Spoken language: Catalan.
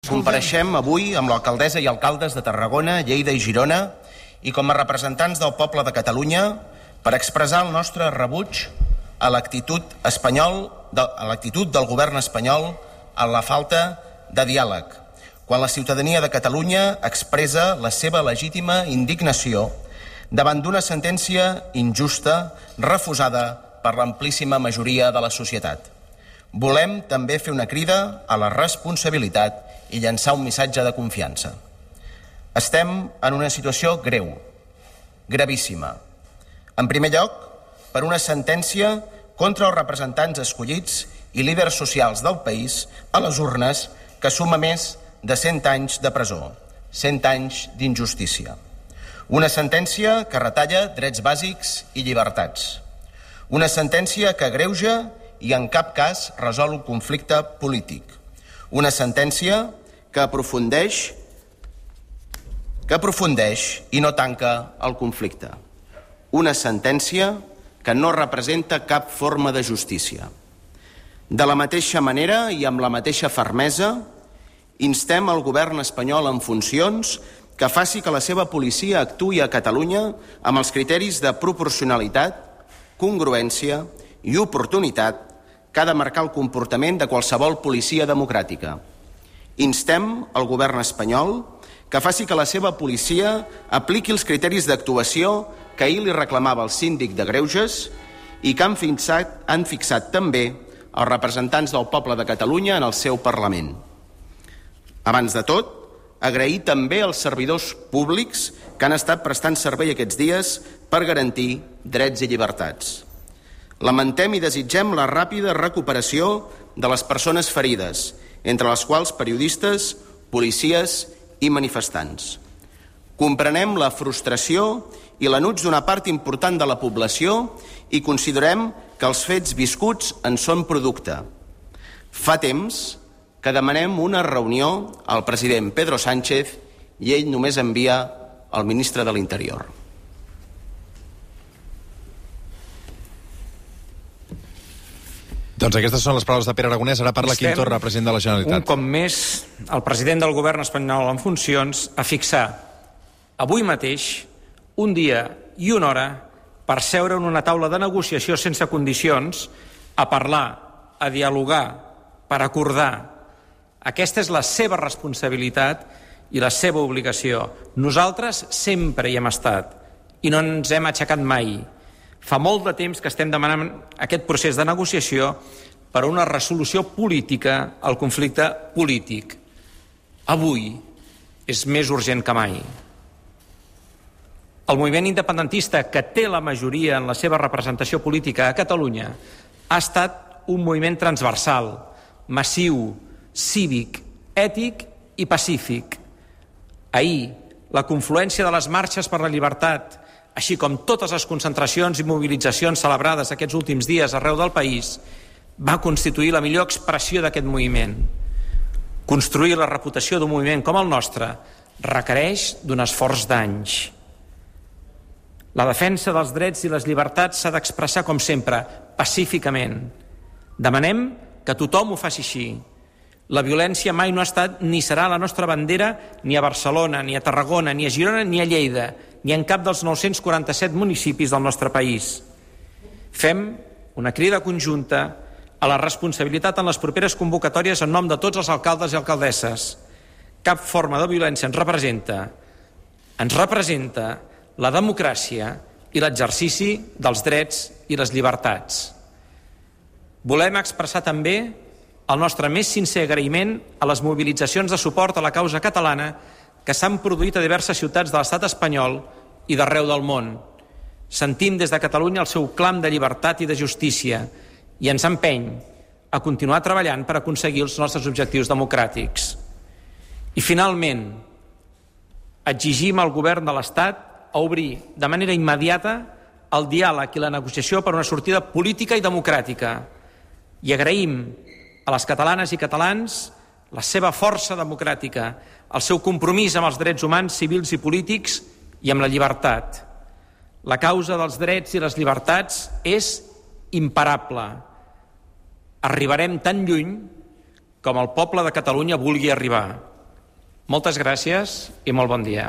Compareixem avui amb l'alcaldessa i alcaldes de Tarragona, Lleida i Girona i com a representants del poble de Catalunya per expressar el nostre rebuig a l'actitud del govern espanyol en la falta de diàleg, quan la ciutadania de Catalunya expressa la seva legítima indignació davant d'una sentència injusta refusada per l'amplíssima majoria de la societat. Volem també fer una crida a la responsabilitat i llançar un missatge de confiança. Estem en una situació greu, gravíssima. En primer lloc, per una sentència contra els representants escollits i líders socials del país a les urnes que suma més de 100 anys de presó, 100 anys d'injustícia. Una sentència que retalla drets bàsics i llibertats. Una sentència que agreuja i en cap cas resol un conflicte polític. Una sentència que aprofundeix i no tanca el conflicte. Una sentència que no representa cap forma de justícia. De la mateixa manera i amb la mateixa fermesa, instem el govern espanyol en funcions que faci que la seva policia actuï a Catalunya amb els criteris de proporcionalitat, congruència i oportunitat que ha de marcar el comportament de qualsevol policia democràtica. Instem el govern espanyol que faci que la seva policia apliqui els criteris d'actuació que ahir li reclamava el síndic de Greuges i que han fixat també els representants del poble de Catalunya en el seu Parlament. Abans de tot, agrair també als servidors públics que han estat prestant servei aquests dies per garantir drets i llibertats. Lamentem i desitgem la ràpida recuperació de les persones ferides, entre les quals periodistes, policies i manifestants. Comprenem la frustració i l'enuig d'una part important de la població i considerem que els fets viscuts en són producte. Fa temps que demanem una reunió al president Pedro Sánchez i ell només envia el ministre de l'Interior. Doncs aquestes són les paraules de Pere Aragonès. Ara parla Quim Torra, president de la Generalitat. Un cop més, el president del govern espanyol en funcions a fixar avui mateix un dia i una hora per seure en una taula de negociació sense condicions, a parlar, a dialogar, per acordar. Aquesta és la seva responsabilitat i la seva obligació. Nosaltres sempre hi hem estat i no ens hem aixecat mai. Fa molt de temps que estem demanant aquest procés de negociació per a una resolució política al conflicte polític. Avui és més urgent que mai. El moviment independentista, que té la majoria en la seva representació política a Catalunya, ha estat un moviment transversal, massiu, cívic, ètic i pacífic. Ahir, la confluència de les marxes per la llibertat, així com totes les concentracions i mobilitzacions celebrades aquests últims dies arreu del país, va constituir la millor expressió d'aquest moviment. Construir la reputació d'un moviment com el nostre requereix d'un esforç d'anys. La defensa dels drets i les llibertats s'ha d'expressar, com sempre, pacíficament. Demanem que tothom ho faci així. La violència mai no ha estat ni serà la nostra bandera ni a Barcelona, ni a Tarragona, ni a Girona, ni a Lleida, ni en cap dels 947 municipis del nostre país. Fem una crida conjunta a la responsabilitat en les properes convocatòries en nom de tots els alcaldes i alcaldesses. Cap forma de violència ens representa. Ens representa la democràcia i l'exercici dels drets i les llibertats. Volem expressar també el nostre més sincer agraïment a les mobilitzacions de suport a la causa catalana que s'han produït a diverses ciutats de l'estat espanyol i d'arreu del món. Sentim des de Catalunya el seu clam de llibertat i de justícia i ens empeny a continuar treballant per aconseguir els nostres objectius democràtics. I finalment, exigim al govern de l'Estat a obrir de manera immediata el diàleg i la negociació per una sortida política i democràtica. I agraïm a les catalanes i catalans la seva força democràtica, el seu compromís amb els drets humans, civils i polítics i amb la llibertat. La causa dels drets i les llibertats és imparable. Arribarem tan lluny com el poble de Catalunya vulgui arribar. Moltes gràcies i molt bon dia.